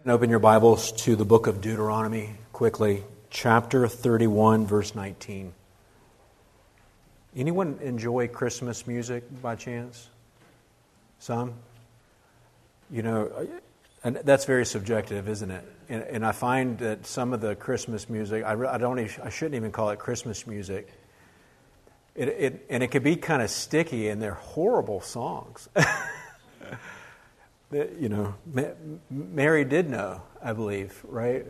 Open your Bibles to the book of Deuteronomy quickly, chapter 31, verse 19. Anyone enjoy Christmas music by chance? Some? You know, and that's very subjective, isn't it? And I find that some of the Christmas music, I shouldn't even call it Christmas music. It can be kind of sticky, and they're horrible songs. You know, Mary did know, I believe, right?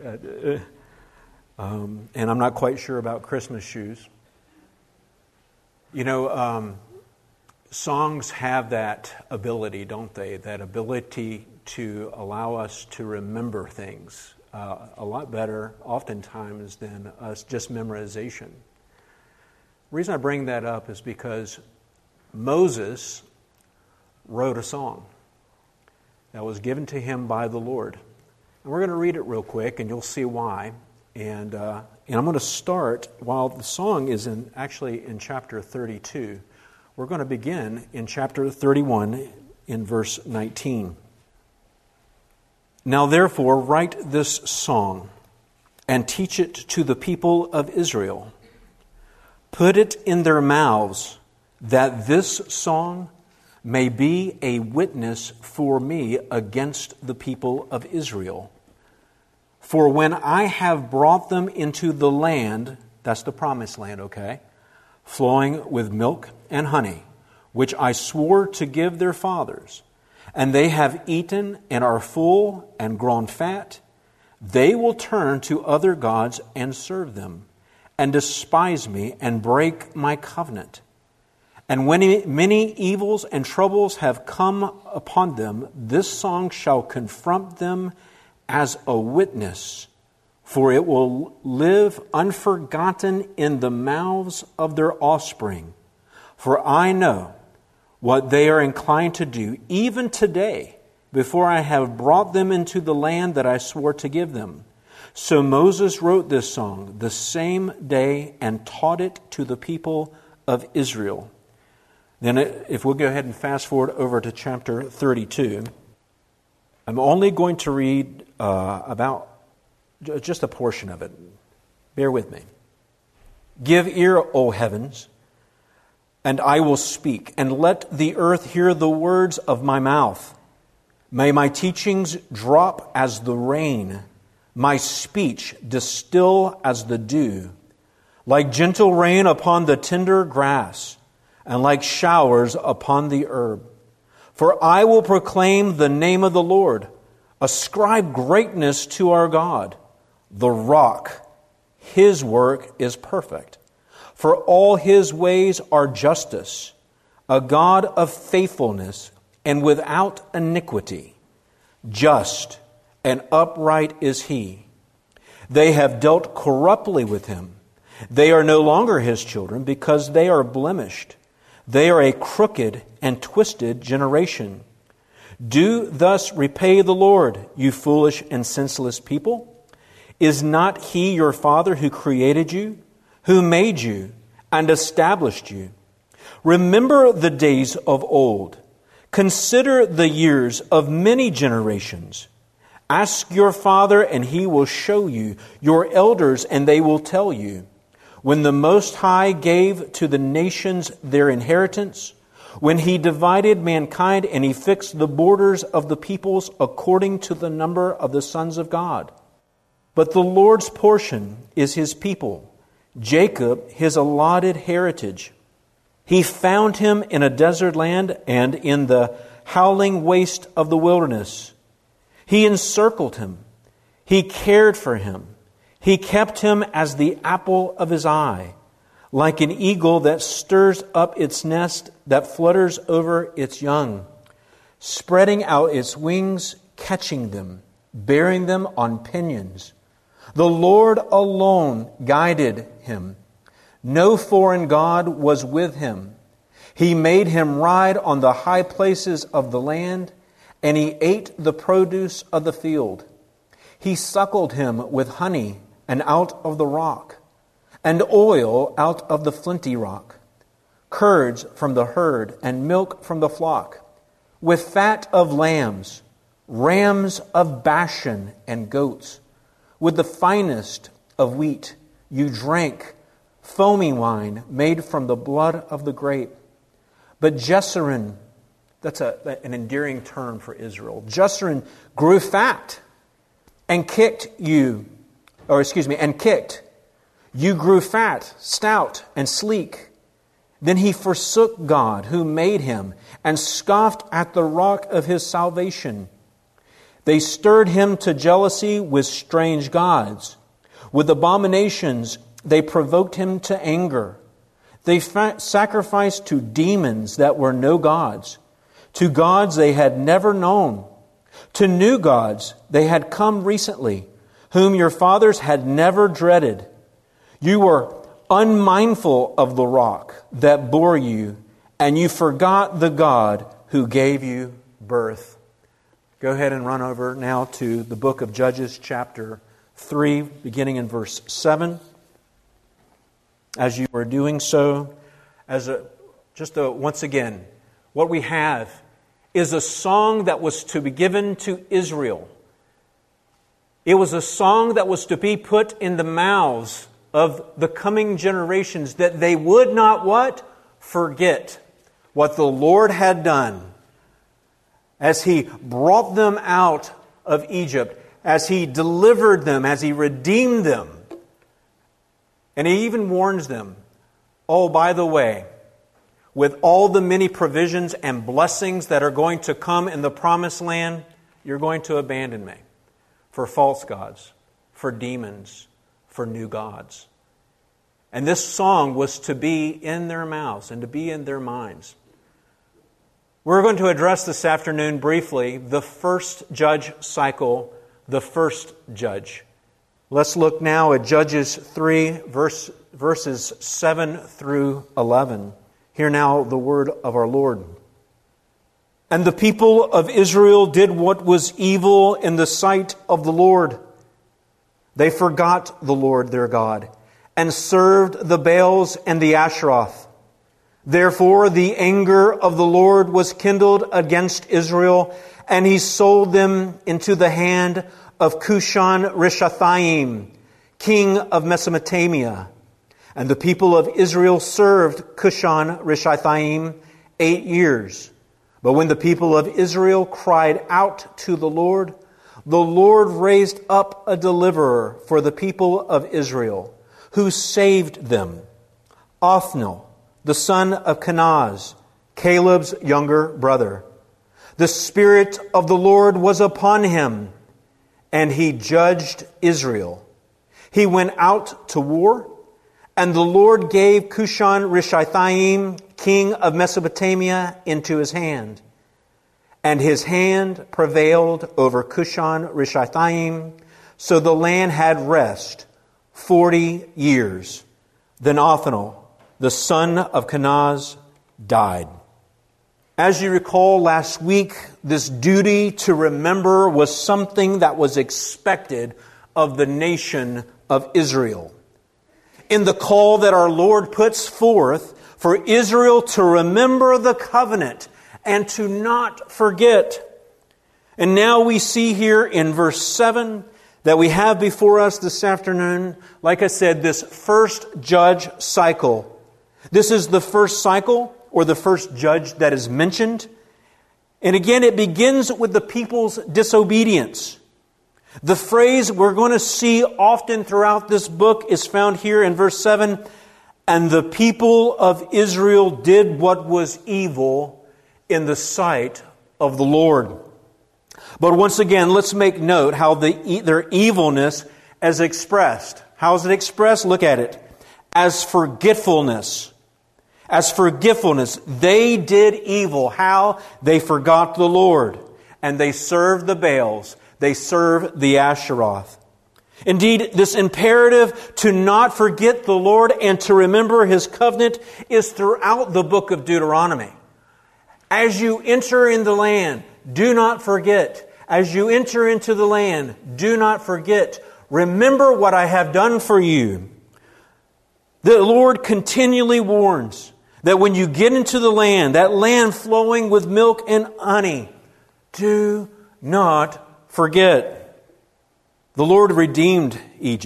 And I'm not quite sure about Christmas shoes. You know, songs have that ability, don't they? That ability to allow us to remember things a lot better, oftentimes, than us just memorization. The reason I bring that up is because Moses wrote a song that was given to him by the Lord. And we're going to read it real quick, and you'll see why. And I'm going to start, while the song is actually in chapter 32, we're going to begin in chapter 31 in verse 19. Now therefore write this song and teach it to the people of Israel. Put it in their mouths, that this song may be a witness for me against the people of Israel. For when I have brought them into the land, that's the promised land, okay, flowing with milk and honey, which I swore to give their fathers, and they have eaten and are full and grown fat, they will turn to other gods and serve them, and despise me and break my covenant. And when many evils and troubles have come upon them, this song shall confront them as a witness, for it will live unforgotten in the mouths of their offspring. For I know what they are inclined to do, even today, before I have brought them into the land that I swore to give them. So Moses wrote this song the same day and taught it to the people of Israel. Then if we'll go ahead and fast forward over to chapter 32, I'm only going to read about just a portion of it. Bear with me. Give ear, O heavens, and I will speak, and let the earth hear the words of my mouth. May my teachings drop as the rain, my speech distill as the dew, like gentle rain upon the tender grass, and like showers upon the herb. For I will proclaim the name of the Lord. Ascribe greatness to our God, the rock. His work is perfect. For all His ways are justice, a God of faithfulness and without iniquity. Just and upright is He. They have dealt corruptly with Him. They are no longer His children because they are blemished. They are a crooked and twisted generation. Do thus repay the Lord, you foolish and senseless people. Is not He your Father who created you, who made you and established you? Remember the days of old. Consider the years of many generations. Ask your father, and he will show you, your elders, and they will tell you. When the Most High gave to the nations their inheritance, when He divided mankind and He fixed the borders of the peoples according to the number of the sons of God. But the Lord's portion is His people, Jacob His allotted heritage. He found him in a desert land and in the howling waste of the wilderness. He encircled him. He cared for him. He kept him as the apple of His eye, like an eagle that stirs up its nest, that flutters over its young, spreading out its wings, catching them, bearing them on pinions. The Lord alone guided him. No foreign god was with him. He made him ride on the high places of the land, and he ate the produce of the field. He suckled him with honey and out of the rock, and oil out of the flinty rock, curds from the herd and milk from the flock, with fat of lambs, rams of Bashan and goats. With the finest of wheat you drank foamy wine made from the blood of the grape. But Jeshurun, that's an endearing term for Israel. Jeshurun grew fat and kicked. You grew fat, stout, and sleek. Then he forsook God who made him and scoffed at the rock of his salvation. They stirred him to jealousy with strange gods. With abominations they provoked him to anger. They sacrificed to demons that were no gods, to gods they had never known, to new gods they had come recently, whom your fathers had never dreaded. You were unmindful of the rock that bore you, and you forgot the God who gave you birth. Go ahead and run over now to the book of Judges, chapter 3, beginning in verse 7. As you are doing so, once again, what we have is a song that was to be given to Israel. It was a song that was to be put in the mouths of the coming generations, that they would not what? Forget what the Lord had done as He brought them out of Egypt, as He delivered them, as He redeemed them. And He even warns them, oh, by the way, with all the many provisions and blessings that are going to come in the promised land, you're going to abandon me for false gods, for demons, for new gods. And this song was to be in their mouths and to be in their minds. We're going to address this afternoon briefly the first judge cycle, the first judge. Let's look now at Judges 3, verses 7 through 11. Hear now the word of our Lord. And the people of Israel did what was evil in the sight of the Lord. They forgot the Lord their God and served the Baals and the Asheroth. Therefore the anger of the Lord was kindled against Israel, and He sold them into the hand of Cushan-Rishathaim, king of Mesopotamia. And the people of Israel served Cushan-Rishathaim 8 years. But when the people of Israel cried out to the Lord raised up a deliverer for the people of Israel, who saved them, Othniel, the son of Kenaz, Caleb's younger brother. The Spirit of the Lord was upon him, and he judged Israel. He went out to war, and the Lord gave Cushan-Rishathaim, king of Mesopotamia, into his hand. And his hand prevailed over Cushan-Rishathaim, so the land had rest 40 years. Then Othniel, the son of Kenaz, died. As you recall last week, this duty to remember was something that was expected of the nation of Israel. In the call that our Lord puts forth for Israel to remember the covenant and to not forget. And now we see here in verse 7 that we have before us this afternoon, like I said, this first judge cycle. This is the first cycle, or the first judge that is mentioned. And again, it begins with the people's disobedience. The phrase we're going to see often throughout this book is found here in verse 7. And the people of Israel did what was evil in the sight of the Lord. But once again, let's make note how their evilness is expressed. How is it expressed? Look at it. As forgetfulness. As forgetfulness. They did evil. How? They forgot the Lord. And they served the Baals. They served the Asheroth. Indeed, this imperative to not forget the Lord and to remember His covenant is throughout the book of Deuteronomy. As you enter in the land, do not forget. As you enter into the land, do not forget. Remember what I have done for you. The Lord continually warns that when you get into the land, that land flowing with milk and honey, do not forget. The Lord redeemed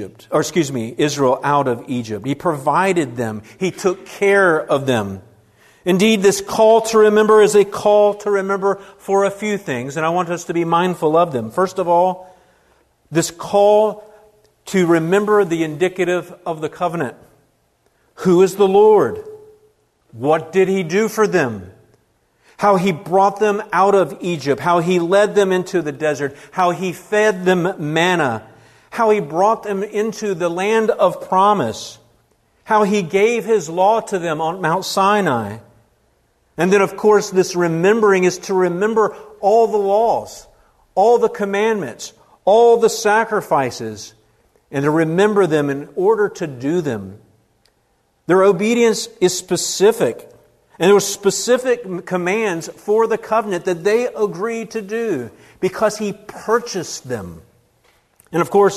Israel out of Egypt. He provided them. He took care of them. Indeed, this call to remember is a call to remember for a few things, and I want us to be mindful of them. First of all, this call to remember the indicative of the covenant. Who is the Lord? What did He do for them? How He brought them out of Egypt, how He led them into the desert, how He fed them manna, how He brought them into the land of promise, how He gave His law to them on Mount Sinai. And then, of course, this remembering is to remember all the laws, all the commandments, all the sacrifices, and to remember them in order to do them. Their obedience is specific. And there were specific commands for the covenant that they agreed to do because He purchased them. And of course,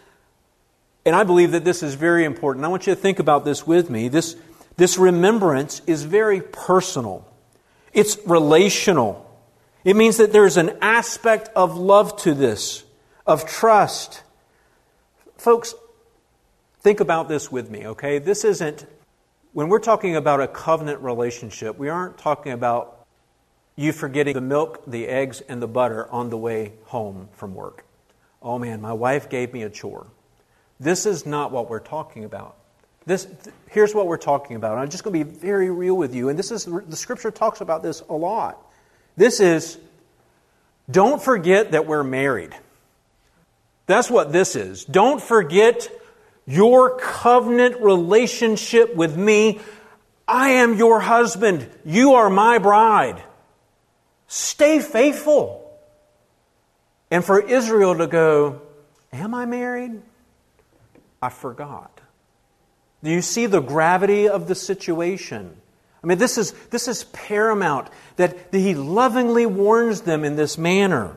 and I believe that this is very important. I want you to think about this with me. This remembrance is very personal. It's relational. It means that there's an aspect of love to this, of trust. Folks, think about this with me, okay? This isn't... When we're talking about a covenant relationship, we aren't talking about you forgetting the milk, the eggs, and the butter on the way home from work. Oh man, my wife gave me a chore. This is not what we're talking about. Here's what we're talking about. I'm just going to be very real with you. And the Scripture talks about this a lot. This is, don't forget that we're married. That's what this is. Don't forget your covenant relationship with me. I am your husband. You are my bride. Stay faithful. And for Israel to go, am I married? I forgot. Do you see the gravity of the situation? I mean, this is paramount, that He lovingly warns them in this manner.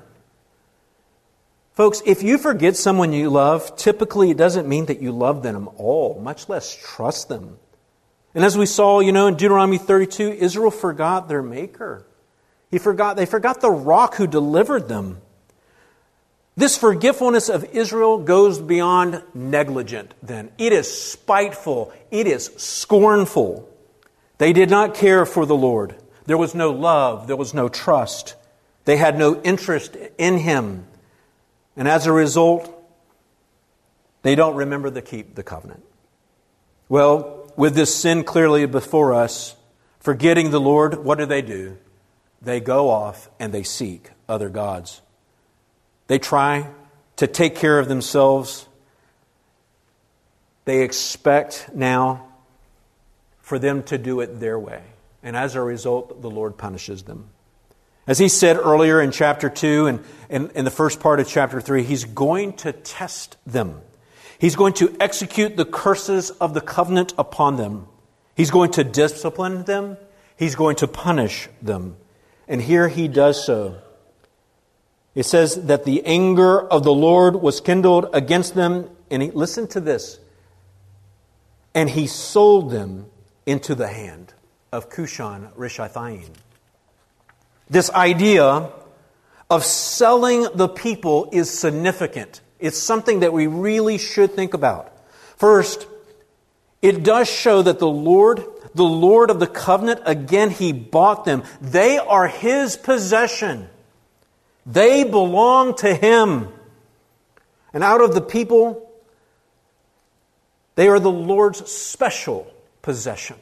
Folks, if you forget someone you love, typically it doesn't mean that you love them all, much less trust them. And as we saw, in Deuteronomy 32, Israel forgot their Maker. They forgot the rock who delivered them. This forgetfulness of Israel goes beyond negligent then. It is spiteful. It is scornful. They did not care for the Lord. There was no love. There was no trust. They had no interest in Him. And as a result, they don't remember to keep the covenant. Well, with this sin clearly before us, forgetting the Lord, what do? They go off and they seek other gods. They try to take care of themselves. They expect now for them to do it their way. And as a result, the Lord punishes them. As He said earlier in chapter 2 and in the first part of chapter 3, He's going to test them. He's going to execute the curses of the covenant upon them. He's going to discipline them. He's going to punish them. And here He does so. It says that the anger of the Lord was kindled against them. And listen to this. And He sold them into the hand of Cushan Rishathaim. This idea of selling the people is significant. It's something that we really should think about. First, it does show that the Lord of the covenant, again, He bought them. They are His possession. They belong to Him. And out of the people, they are the Lord's special possession.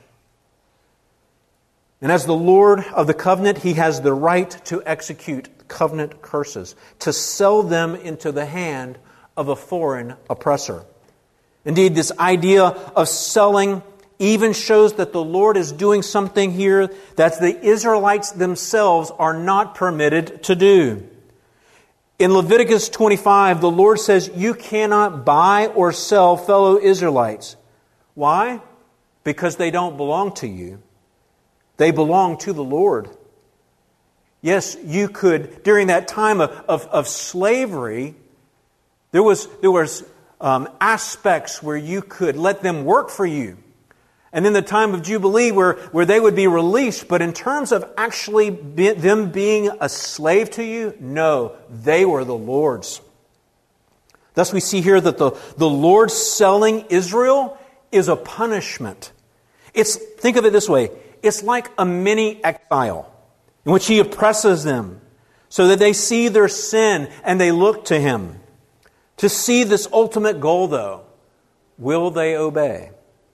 And as the Lord of the covenant, He has the right to execute covenant curses, to sell them into the hand of a foreign oppressor. Indeed, this idea of selling even shows that the Lord is doing something here that the Israelites themselves are not permitted to do. In Leviticus 25, the Lord says, you cannot buy or sell fellow Israelites. Why? Because they don't belong to you. They belong to the Lord. Yes, you could, during that time of slavery, there was aspects where you could let them work for you. And then the time of Jubilee where they would be released. But in terms of actually them being a slave to you, no, they were the Lord's. Thus we see here that the Lord selling Israel is a punishment. Think of it this way. It's like a mini exile in which He oppresses them so that they see their sin and they look to Him. To see this ultimate goal, though, will they obey?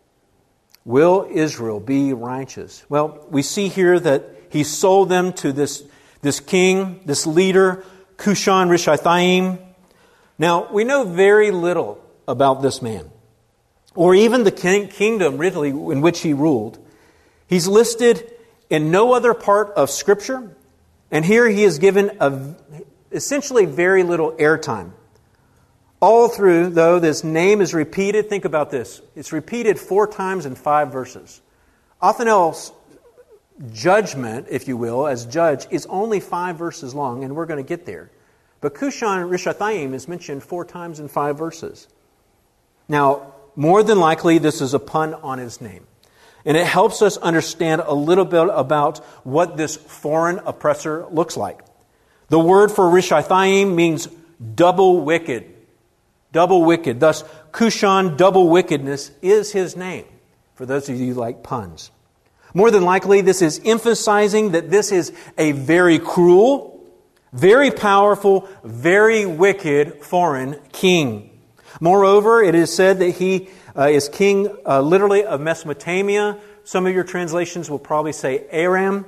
Will Israel be righteous? Well, we see here that He sold them to this king, this leader, Cushan-Rishathaim. Now, we know very little about this man, or even the kingdom really in which he ruled. He's listed in no other part of Scripture, and here he is given essentially very little airtime. All through, though, this name is repeated. Think about this. It's repeated 4 times in 5 verses. Othniel's judgment, if you will, as judge, is only 5 verses long, and we're going to get there. But Cushan-Rishathaim is mentioned 4 times in 5 verses. Now, more than likely, this is a pun on his name. And it helps us understand a little bit about what this foreign oppressor looks like. The word for Rishathaim means double wicked. Double wicked. Thus, Cushan, double wickedness, is his name, for those of you who like puns. More than likely, this is emphasizing that this is a very cruel, very powerful, very wicked foreign king. Moreover, it is said that he is king literally of Mesopotamia. Some of your translations will probably say Aram.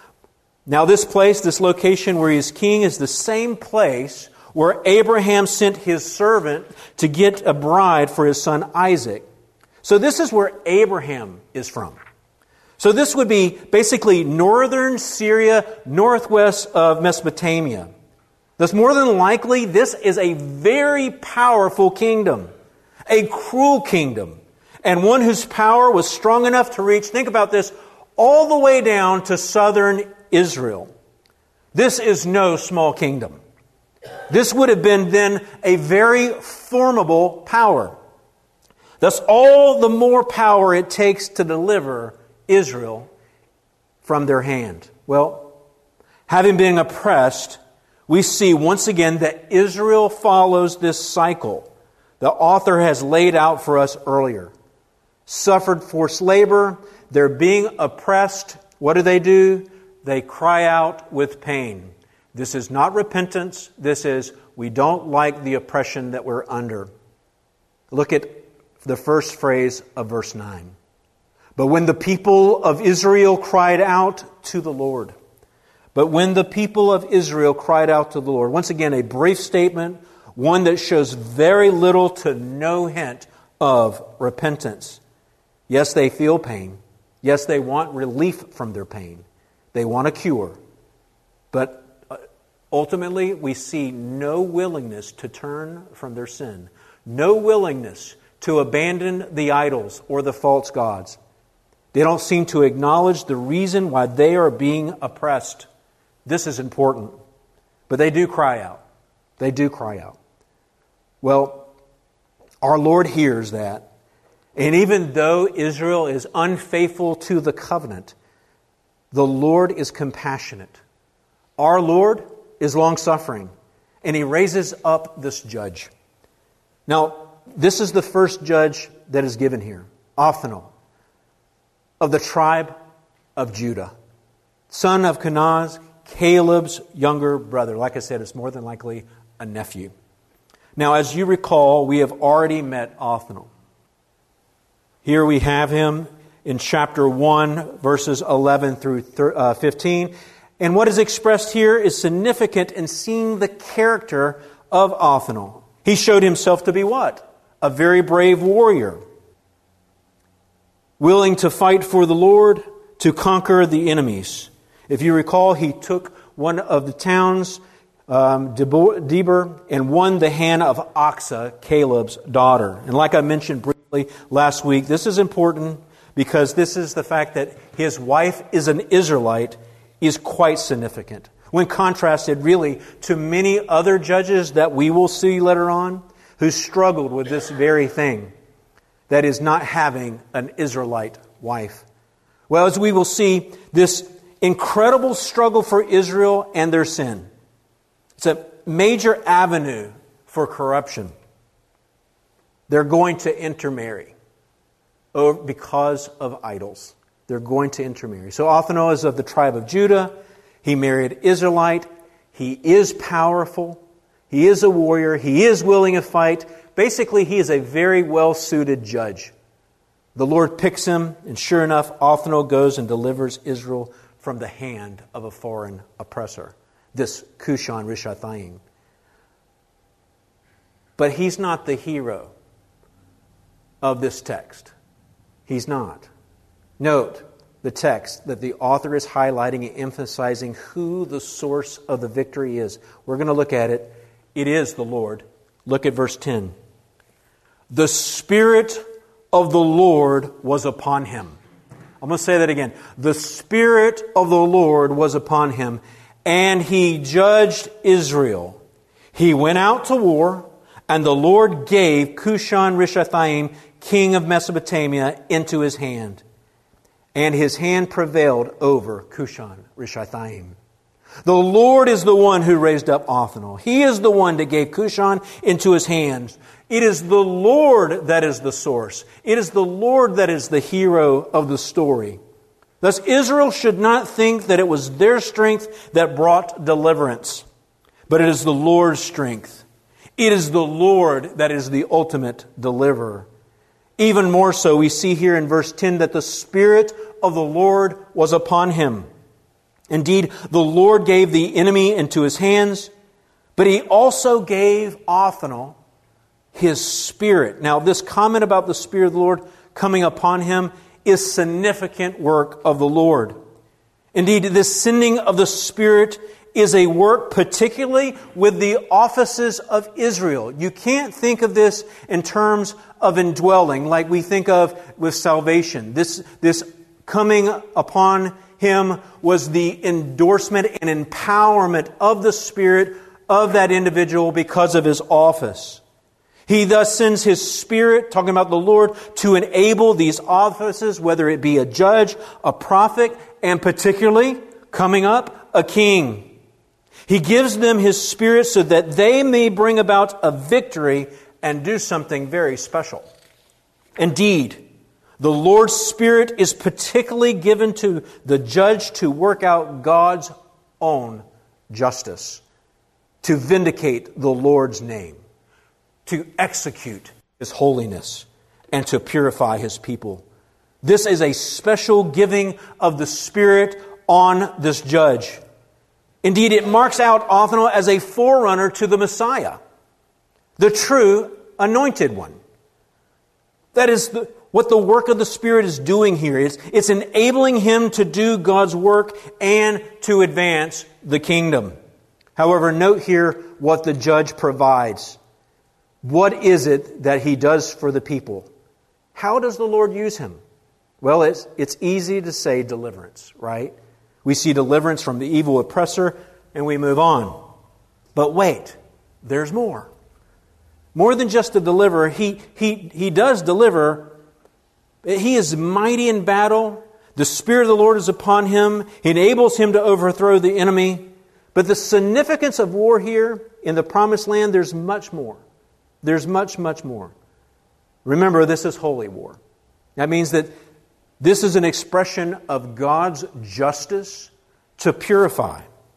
Now this place, this location where he is king, is the same place where Abraham sent his servant to get a bride for his son Isaac. So this is where Abraham is from. So this would be basically northern Syria, northwest of Mesopotamia. Thus, more than likely, this is a very powerful kingdom, a cruel kingdom, and one whose power was strong enough to reach, think about this, all the way down to southern Israel. This is no small kingdom. This would have been then a very formidable power. Thus, all the more power it takes to deliver Israel from their hand. Well, having been oppressed, we see once again that Israel follows this cycle the author has laid out for us earlier. Suffered forced labor, they're being oppressed. What do? They cry out with pain. This is not repentance. This is, we don't like the oppression that we're under. Look at the first phrase of verse 9. But when the people of Israel cried out to the Lord. But when the people of Israel cried out to the Lord. Once again, a brief statement, one that shows very little to no hint of repentance. Yes, they feel pain. Yes, they want relief from their pain. They want a cure. But ultimately, we see no willingness to turn from their sin. No willingness to abandon the idols or the false gods. They don't seem to acknowledge the reason why they are being oppressed. This is important. But they do cry out. They do cry out. Well, our Lord hears that. And even though Israel is unfaithful to the covenant, the Lord is compassionate. Our Lord is long-suffering. And He raises up this judge. Now, this is the first judge that is given here. Othniel, of the tribe of Judah. Son of Kenaz, Caleb's younger brother. Like I said, it's more than likely a nephew. Now, as you recall, we have already met Othniel. Here we have him in chapter 1, verses 11 through 15. And what is expressed here is significant in seeing the character of Othniel. He showed himself to be what? A very brave warrior. Willing to fight for the Lord, to conquer the enemies. If you recall, he took one of the towns, Debir, and won the hand of Achsah, Caleb's daughter. And like I mentioned briefly last week, this is important because this is the fact that his wife is an Israelite is quite significant. When contrasted really to many other judges that we will see later on who struggled with this very thing. That is not having an Israelite wife? Well, as we will see, this incredible struggle for Israel and their sin. It's a major avenue for corruption. They're going to intermarry because of idols. They're going to intermarry. So Othniel is of the tribe of Judah. He married Israelite. He is powerful. He is a warrior. He is willing to fight. Basically, he is a very well-suited judge. The Lord picks him, and sure enough, Othniel goes and delivers Israel from the hand of a foreign oppressor, this Cushan-Rishathaim. But he's not the hero of this text. He's not. Note the text that the author is highlighting and emphasizing who the source of the victory is. We're going to look at it. It is the Lord. Look at verse 10. The Spirit of the Lord was upon him. I'm going to say that again. The Spirit of the Lord was upon him, and he judged Israel. He went out to war, and the Lord gave Cushan-Rishathaim, king of Mesopotamia, into his hand. And his hand prevailed over Cushan-Rishathaim. The Lord is the one who raised up Othniel. He is the one that gave Cushan into his hands. It is the Lord that is the source. It is the Lord that is the hero of the story. Thus, Israel should not think that it was their strength that brought deliverance, but it is the Lord's strength. It is the Lord that is the ultimate deliverer. Even more so, we see here in verse 10 that the Spirit of the Lord was upon him. Indeed, the Lord gave the enemy into his hands, but he also gave Othniel his Spirit. Now, this comment about the Spirit of the Lord coming upon him is significant work of the Lord. Indeed, this sending of the Spirit is a work particularly with the offices of Israel. You can't think of this in terms of indwelling like we think of with salvation. This coming upon him was the endorsement and empowerment of the Spirit of that individual because of his office. He thus sends his Spirit, talking about the Lord, to enable these offices, whether it be a judge, a prophet, and particularly, coming up, a king. He gives them his Spirit so that they may bring about a victory and do something very special. Indeed, the Lord's Spirit is particularly given to the judge to work out God's own justice, to vindicate the Lord's name, to execute His holiness, and to purify His people. This is a special giving of the Spirit on this judge. Indeed, it marks out Othniel as a forerunner to the Messiah, the true anointed one. That is what the work of the Spirit is doing here. It's enabling him to do God's work and to advance the kingdom. However, note here what the judge provides. What is it that he does for the people? How does the Lord use him? Well, it's easy to say deliverance, right? We see deliverance from the evil oppressor and we move on. But wait, there's more. More than just a deliverer. He does deliver. He is mighty in battle. The Spirit of the Lord is upon him. He enables him to overthrow the enemy. But the significance of war here in the Promised Land, there's much more. There's much, much more. Remember, this is holy war. That means that this is an expression of God's justice to purify.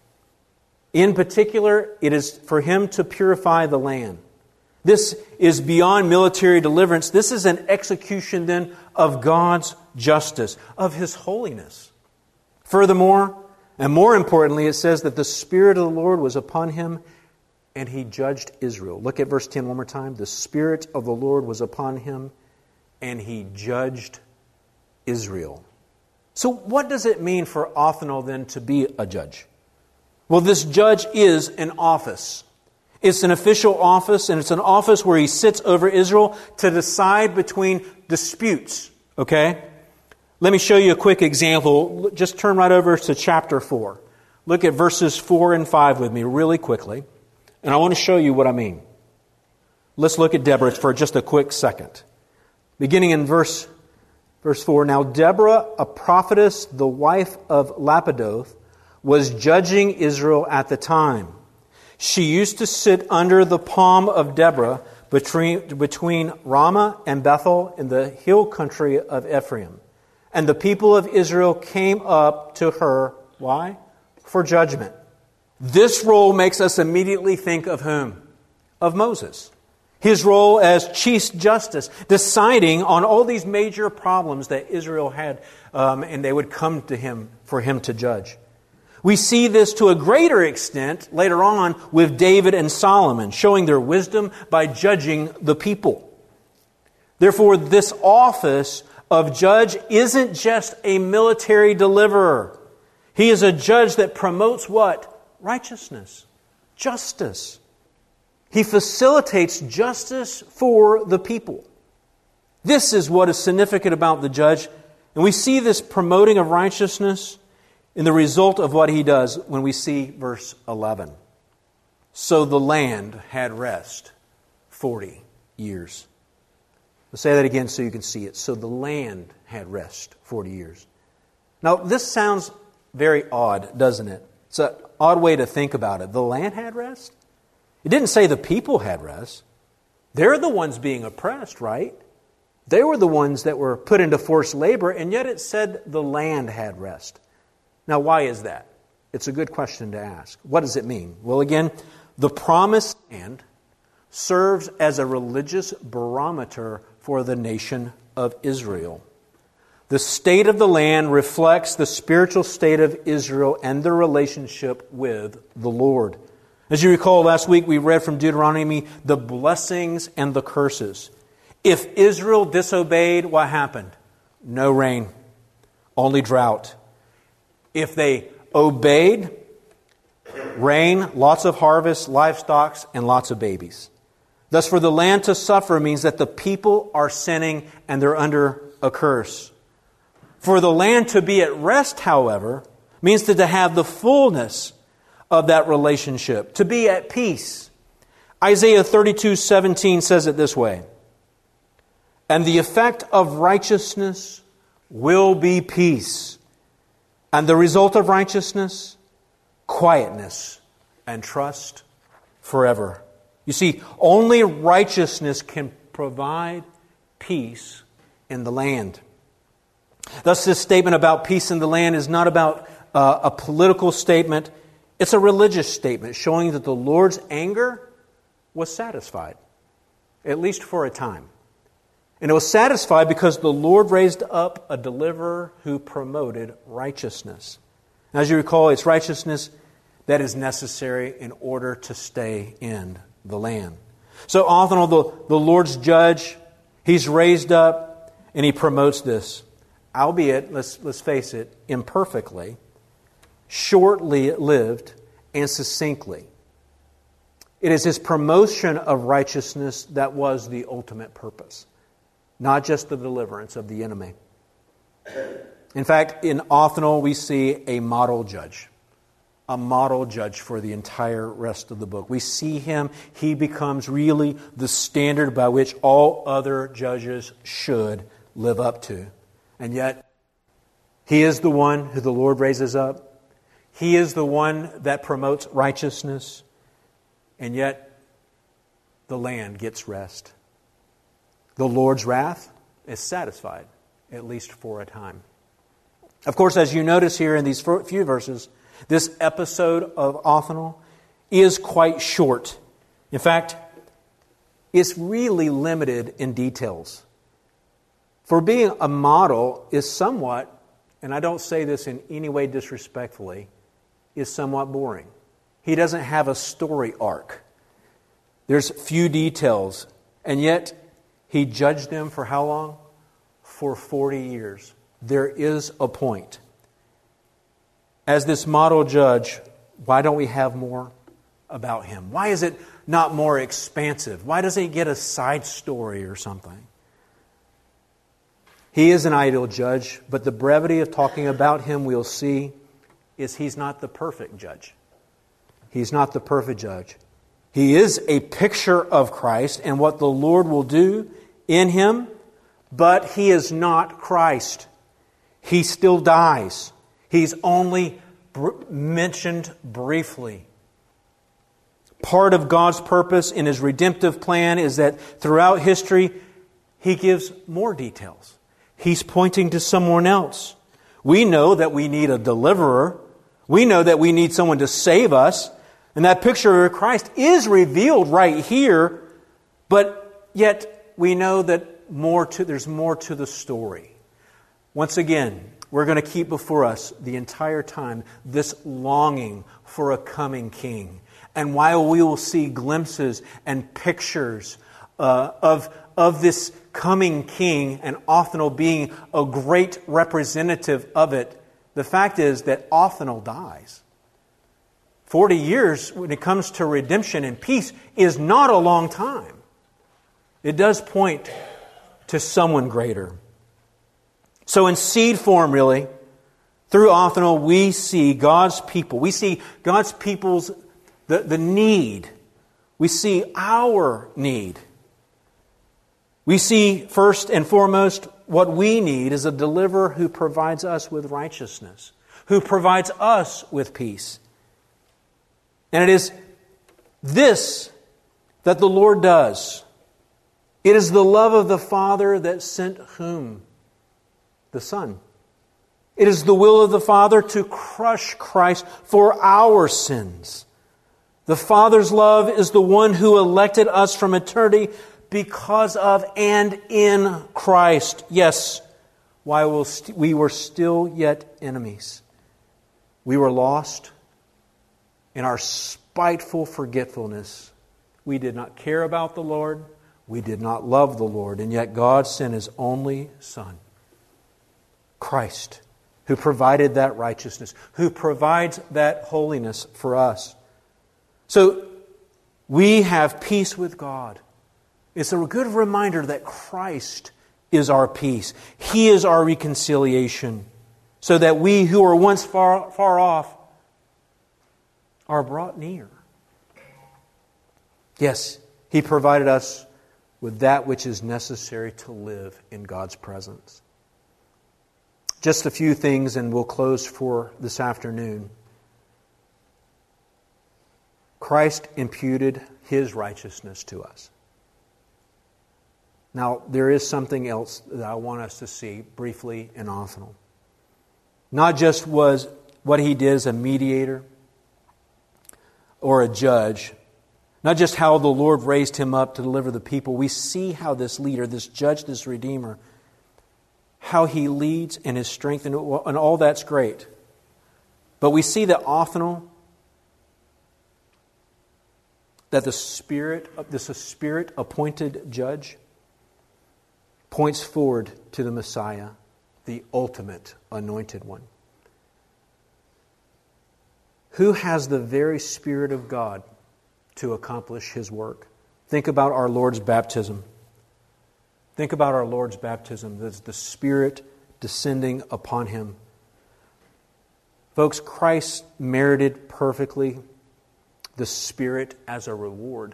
In particular, it is for Him to purify the land. This is beyond military deliverance. This is an execution then of God's justice, of His holiness. Furthermore, and more importantly, it says that the Spirit of the Lord was upon him and he judged Israel. Look at verse 10 one more time. The Spirit of the Lord was upon him and he judged Israel. So what does it mean for Othniel then to be a judge? Well, this judge is an office. It's an official office, and it's an office where he sits over Israel to decide between disputes. Okay? Let me show you a quick example. Just turn right over to chapter 4. Look at verses 4 and 5 with me really quickly. And I want to show you what I mean. Let's look at Deborah for just a quick second. Beginning in verse Verse 4, Now Deborah, a prophetess, the wife of Lapidoth, was judging Israel at the time. She used to sit under the palm of Deborah between Ramah and Bethel in the hill country of Ephraim. And the people of Israel came up to her. Why? For judgment. This role makes us immediately think of whom? Of Moses. His role as chief justice, deciding on all these major problems that Israel had, and they would come to him for him to judge. We see this to a greater extent later on with David and Solomon, showing their wisdom by judging the people. Therefore, this office of judge isn't just a military deliverer. He is a judge that promotes what? Righteousness, justice. He facilitates justice for the people. This is what is significant about the judge. And we see this promoting of righteousness in the result of what he does when we see verse 11. So the land had rest 40 years. I'll say that again so you can see it. So the land had rest 40 years. Now, this sounds very odd, doesn't it? It's an odd way to think about it. The land had rest? It didn't say the people had rest. They're the ones being oppressed, right? They were the ones that were put into forced labor, and yet it said the land had rest. Now, why is that? It's a good question to ask. What does it mean? Well, again, the promised land serves as a religious barometer for the nation of Israel. The state of the land reflects the spiritual state of Israel and their relationship with the Lord. As you recall, last week we read from Deuteronomy the blessings and the curses. If Israel disobeyed, what happened? No rain, only drought. If they obeyed, rain, lots of harvest, livestock, and lots of babies. Thus, for the land to suffer means that the people are sinning and they're under a curse. For the land to be at rest, however, means to have the fullness of that relationship, to be at peace. Isaiah 32:17 says it this way, And the effect of righteousness will be peace, and the result of righteousness, quietness and trust forever. You see, only righteousness can provide peace in the land. Thus, this statement about peace in the land is not about a political statement. It's a religious statement showing that the Lord's anger was satisfied, at least for a time. And it was satisfied because the Lord raised up a deliverer who promoted righteousness. And as you recall, it's righteousness that is necessary in order to stay in the land. So often, the Lord's judge, He's raised up and He promotes this. Albeit, let's face it, imperfectly, shortly lived, and succinctly. It is His promotion of righteousness that was the ultimate purpose, not just the deliverance of the enemy. In fact, in Othniel we see a model judge for the entire rest of the book. We see him, he becomes really the standard by which all other judges should live up to. And yet, he is the one who the Lord raises up. He is the one that promotes righteousness. And yet, the land gets rest. The Lord's wrath is satisfied, at least for a time. Of course, as you notice here in these few verses, this episode of Othniel is quite short. In fact, it's really limited in details. For being a model is somewhat, and I don't say this in any way disrespectfully, is somewhat boring. He doesn't have a story arc. There's few details, and yet he judged them for how long? For 40 years. There is a point. As this model judge, why don't we have more about him? Why is it not more expansive? Why doesn't he get a side story or something? He is an ideal judge, but the brevity of talking about him, we'll see, is he's not the perfect judge. He's not the perfect judge. He is a picture of Christ and what the Lord will do in him, But He is not Christ. He still dies. He's only mentioned briefly. Part of God's purpose in His redemptive plan is that throughout history, He gives more details. He's pointing to someone else. We know that we need a deliverer. We know that we need someone to save us. And that picture of Christ is revealed right here. But yet we know that there's more to the story. Once again, we're going to keep before us the entire time this longing for a coming King. And while we will see glimpses and pictures of this coming King, and Othniel being a great representative of it, the fact is that Othniel dies. 40 years when it comes to redemption and peace is not a long time. It does point to someone greater. So in seed form, really, through Othniel, we see God's people. We see God's people's the need. We see our need. We see, first and foremost, what we need is a deliverer who provides us with righteousness, who provides us with peace. And it is this that the Lord does. It is the love of the Father that sent whom? The Son. It is the will of the Father to crush Christ for our sins. The Father's love is the one who elected us from eternity because of and in Christ. Yes, while we were still yet enemies. We were lost in our spiteful forgetfulness. We did not care about the Lord. We did not love the Lord. And yet God sent His only Son, Christ, who provided that righteousness, who provides that holiness for us. So we have peace with God. It's a good reminder that Christ is our peace. He is our reconciliation. So that we who were once far off are brought near. Yes, He provided us with that which is necessary to live in God's presence. Just a few things and we'll close for this afternoon. Christ imputed His righteousness to us. Now, there is something else that I want us to see briefly in Othniel. Not just was what he did as a mediator or a judge, not just how the Lord raised him up to deliver the people. We see how this leader, this judge, this redeemer, how he leads in his strength, and all that's great. But we see that Othniel, that this Spirit-appointed judge, points forward to the Messiah, the ultimate anointed one, who has the very Spirit of God to accomplish His work. Think about our Lord's baptism. Think about our Lord's baptism. There's the Spirit descending upon Him. Folks, Christ merited perfectly the Spirit as a reward.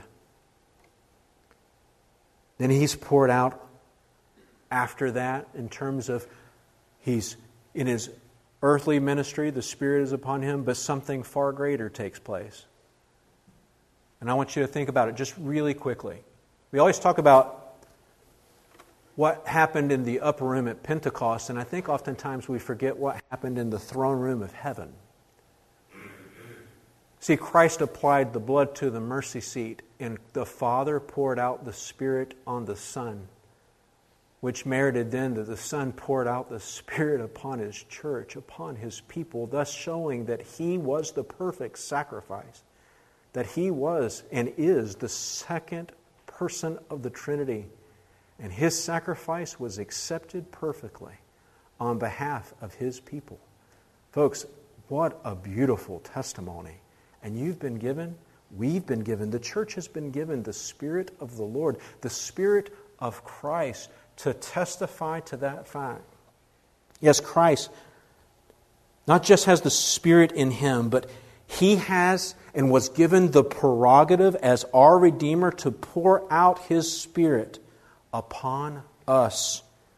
Then He's poured out after that in terms of He's in His earthly ministry, the Spirit is upon Him, but something far greater takes place. And I want you to think about it just really quickly. We always talk about what happened in the upper room at Pentecost, and I think oftentimes we forget what happened in the throne room of heaven. See, Christ applied the blood to the mercy seat, and the Father poured out the Spirit on the Son, which merited then that the Son poured out the Spirit upon His church, upon His people, thus showing that He was the perfect sacrifice, that He was and is the second person of the Trinity, and His sacrifice was accepted perfectly on behalf of His people. Folks, what a beautiful testimony. And we've been given, the church has been given the Spirit of the Lord, the Spirit of Christ, to testify to that fact. Yes, Christ not just has the Spirit in Him, but He has and was given the prerogative as our Redeemer to pour out His Spirit upon us.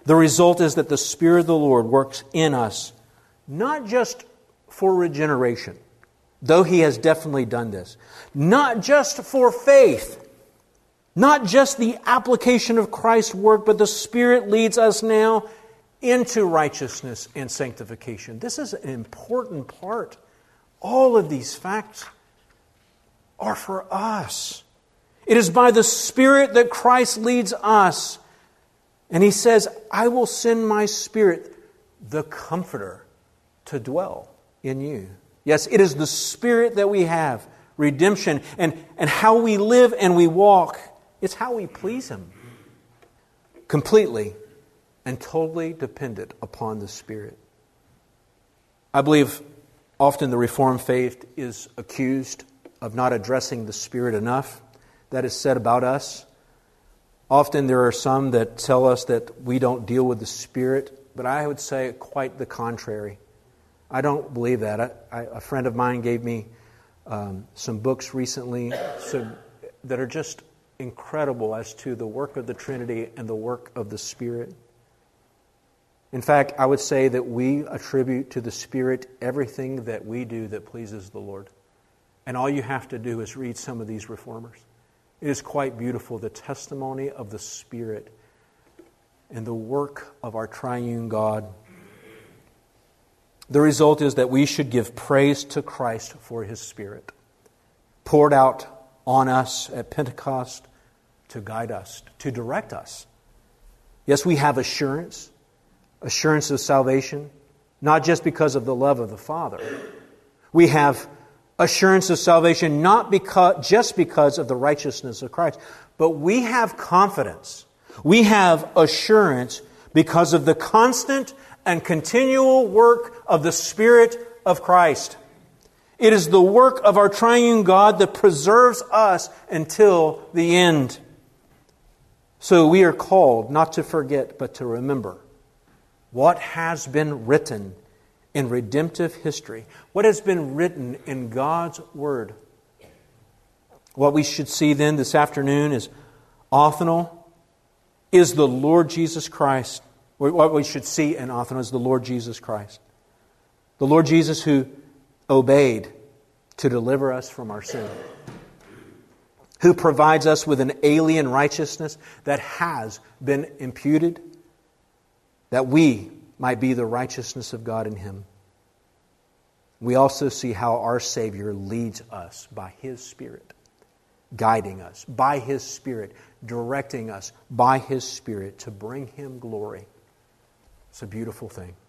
The result is that the Spirit of the Lord works in us, not just for regeneration, though He has definitely done this, not just for faith, not just the application of Christ's work, but the Spirit leads us now into righteousness and sanctification. This is an important part. All of these facts are for us. It is by the Spirit that Christ leads us. And He says, I will send my Spirit, the Comforter, to dwell in you. Yes, it is the Spirit that we have, redemption, and how we live and we walk. It's how we please Him. Completely and totally dependent upon the Spirit. I believe often the Reformed faith is accused of not addressing the Spirit enough. That is said about us. Often there are some that tell us that we don't deal with the Spirit, but I would say quite the contrary. I don't believe that. A friend of mine gave me some books recently that are just incredible as to the work of the Trinity and the work of the Spirit. In fact, I would say that we attribute to the Spirit everything that we do that pleases the Lord. And all you have to do is read some of these reformers. It is quite beautiful, the testimony of the Spirit and the work of our triune God. The result is that we should give praise to Christ for His Spirit, poured out on us at Pentecost to guide us, to direct us. Yes, we have assurance of salvation, not just because of the love of the Father. We have assurance of salvation not just because of the righteousness of Christ, but we have confidence. We have assurance because of the constant and continual work of the Spirit of Christ. It is the work of our triune God that preserves us until the end. So we are called not to forget, but to remember what has been written in redemptive history, what has been written in God's Word. What we should see then this afternoon is Othniel is the Lord Jesus Christ. What we should see in Othniel is the Lord Jesus Christ. The Lord Jesus who obeyed to deliver us from our sin. Who provides us with an alien righteousness that has been imputed, that we might be the righteousness of God in Him. We also see how our Savior leads us by His Spirit, guiding us by His Spirit, directing us by His Spirit to bring Him glory. It's a beautiful thing.